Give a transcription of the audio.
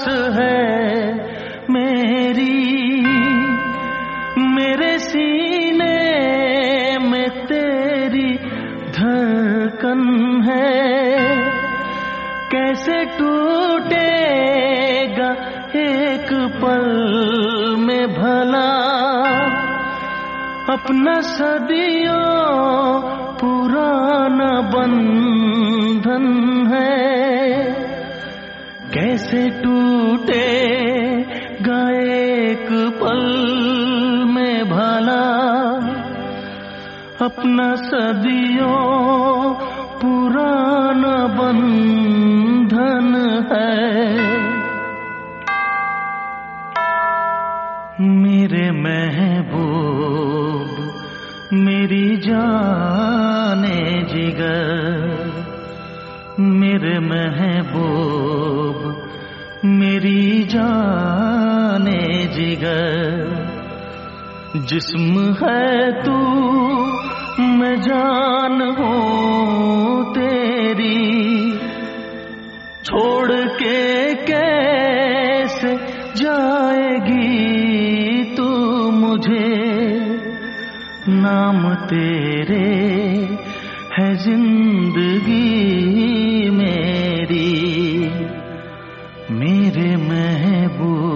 है मेरी, मेरे सीने में तेरी धड़कन है। कैसे टूटेगा एक पल में भला अपना सदियों पुराना बंधन है। कैसे टूटेगा एक पल में भला अपना सदियों पुराना बंधन है। मेरे महबूब मेरी जाने जिगर, मेरे महबूब मेरी जाने जिगर, जिस्म है तू मैं जान हूँ तेरी। छोड़ के कैसे जाएगी तू मुझे, नाम तेरे है जिंदगी मेरी। मेरे महबूब